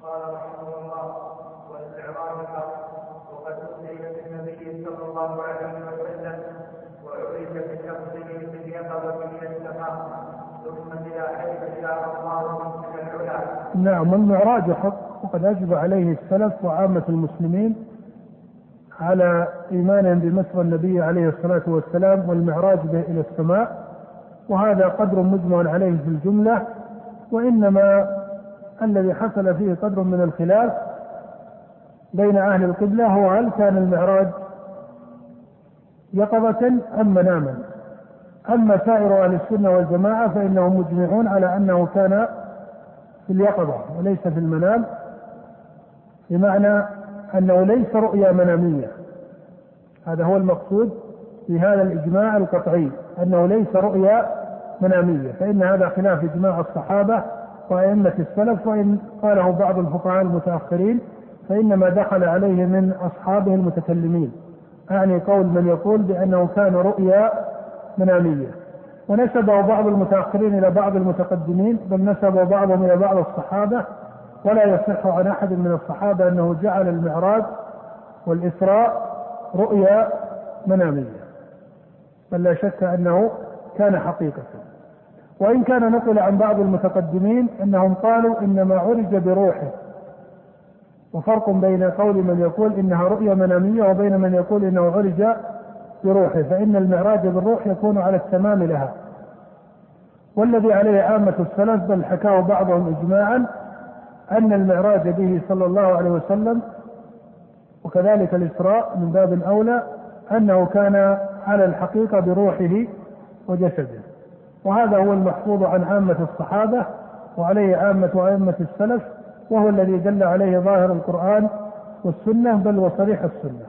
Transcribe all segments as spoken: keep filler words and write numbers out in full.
قال رحمه الله: والمعراج حق، وقد أوحي بالنبي صلى الله عليه وسلم وعرج بشخصه في اليقظة إلى السماء ثم إلى حيث شاء الله من العلا. نعم، المعراج حق، وقد أجب عليه السلف وعامة المسلمين على إيمانهم بمسر النبي عليه الصلاة والسلام والمعراج به إلى السماء، وهذا قدر مجمع عليه في الجملة، وإنما الذي حصل فيه قدر من الخلاف بين أهل القبلة هو هل كان المعراج يقظة أم مناما. أما سائر أهل السنة والجماعة فإنهم مجمعون على أنه كان في اليقظة وليس في المنام، بمعنى أنه ليس رؤيا منامية. هذا هو المقصود في هذا الإجماع القطعي، أنه ليس رؤيا منامية، فإن هذا خلاف إجماع الصحابة وأئمة السلف، وإن قاله بعض الفقهاء المتأخرين فإنما دخل عليه من أصحابه المتكلمين، أعني قول من يقول بأنه كان رؤيا منامية. ونسبه بعض المتأخرين إلى بعض المتقدمين، بل نسبه بعضهم إلى بعض الصحابة، ولا يصح عن أحد من الصحابة أنه جعل المعراج والإسراء رؤيا منامية، بل لا شك أنه كان حقيقة. وإن كان نقل عن بعض المتقدمين أنهم قالوا إنما عرج بروحه، وفرق بين قول من يقول إنها رؤيا منامية وبين من يقول إنه عرج بروحه، فإن المعراج بالروح يكون على التمام لها، والذي عليه عامة السلف بل حكاه بعضهم إجماعا أن المعراج به صلى الله عليه وسلم وكذلك الإسراء من باب أولى أنه كان على الحقيقة بروحه وجسده، وهذا هو المحفوظ عن عامة الصحابة وعليه عامة وأئمة السلف، وهو الذي دل عليه ظاهر القرآن والسنة بل وصريح السنة.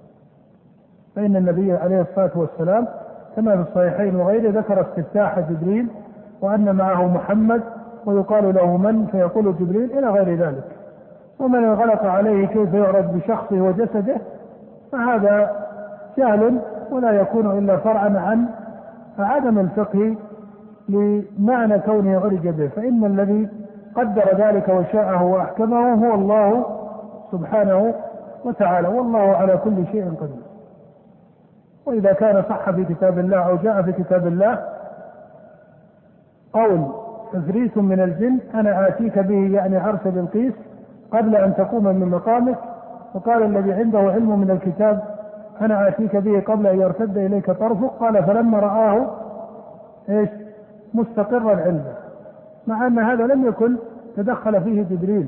فإن النبي عليه الصلاة والسلام كما في الصحيحين وغيره ذكر استفتاح جبريل وأن معه محمد ويقال له من، فيقول جبريل إلى غير ذلك. ومن انغلق عليه كيف يعرض بشخصه وجسده فهذا جهل ولا يكون إلا فرعا عن عدم الفقه لمعنى كونه عرج به، فإن الذي قدر ذلك وشاءه وأحكمه هو الله سبحانه وتعالى، والله على كل شيء قدير. وإذا كان صح في كتاب الله أو جاء في كتاب الله قول عفريت من الجن أنا آتيك به، يعني عرش بلقيس قبل أن تقوم من مقامك، وقال الذي عنده علم من الكتاب أنا آتيك به قبل أن يرتد إليك طرفك، قال فلما رآه إيش مستقرا عنده، مع أن هذا لم يكن تدخل فيه جبريل.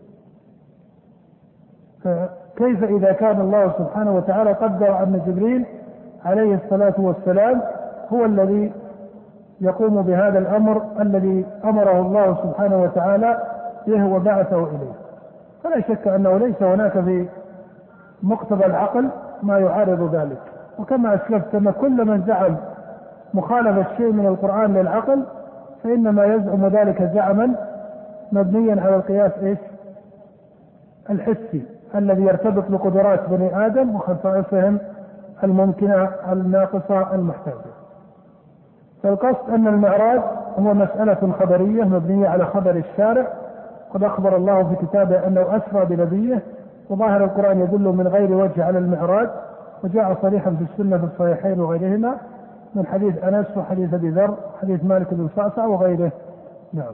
فكيف إذا كان الله سبحانه وتعالى قدر أن جبريل عليه الصلاة والسلام هو الذي يقوم بهذا الأمر الذي أمره الله سبحانه وتعالى به وبعثه إليه، فلا شك أنه ليس هناك في مقتضى العقل ما يعارض ذلك. وكما أسلفت أن كل من زعم مخالفة شيء من القرآن للعقل فإنما يزعم ذلك زعما مبنيا على القياس إيش الحسي الذي يرتبط بقدرات بني آدم وخصائصهم الممكنة الناقصة المحتاجة. فالقصد أن المعراج هو مسألة خبرية مبنية على خبر الشارع، قد أخبر الله في كتابه أنه أسرى بنبيه، وظاهر القرآن يدل من غير وجه على المعراج، وجاء صريحا في السنة في الصحيحين وغيرهما من حديث أنس وحديث أبي ذر حديث مالك بن صعصع وغيره. نعم.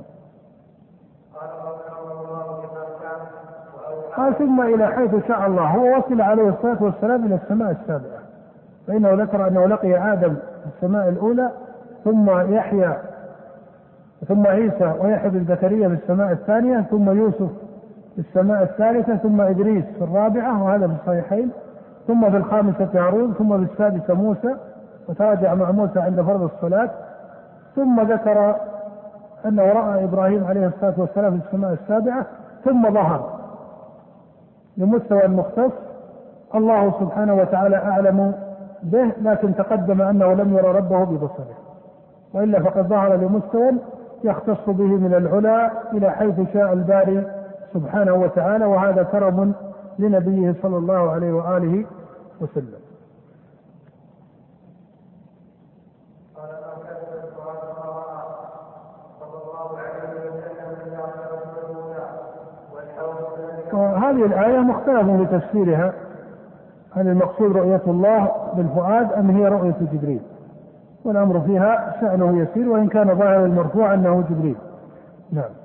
قال ثم إلى حيث شاء الله، هو وصل عليه الصلاة والسلام إلى السماء السابعة، فإنه ذكر أنه لقي آدم في السماء الأولى، ثم يحيى ثم عيسى ويحيى بن زكريا في السماء الثانية، ثم يوسف في السماء الثالثة، ثم إدريس في الرابعة وهذا في الصحيحين، ثم في الخامسة هارون، ثم في السادسة موسى وتراجع مع موسى عند فرض الصلاة، ثم ذكر أنه رأى إبراهيم عليه الصلاة والسلام في السماء السابعة، ثم ظهر لمستوى المختص الله سبحانه وتعالى أعلم به، لكن تقدم أنه لم يرى ربه ببصره، وإلا فقد ظهر لمستوى يختص به من العلا إلى حيث شاء الباري سبحانه وتعالى، وهذا كرم لنبيه صلى الله عليه وآله وسلم. صلى الله عليه وسلم إلى والحوض هذه الآية مختلف في تفسيرها، هل المقصود رؤية الله بالفؤاد أم هي رؤية جبريل؟ والأمر فيها شأنه يسير، وإن كان ظاهر المرفوع أنه جبريل. نعم.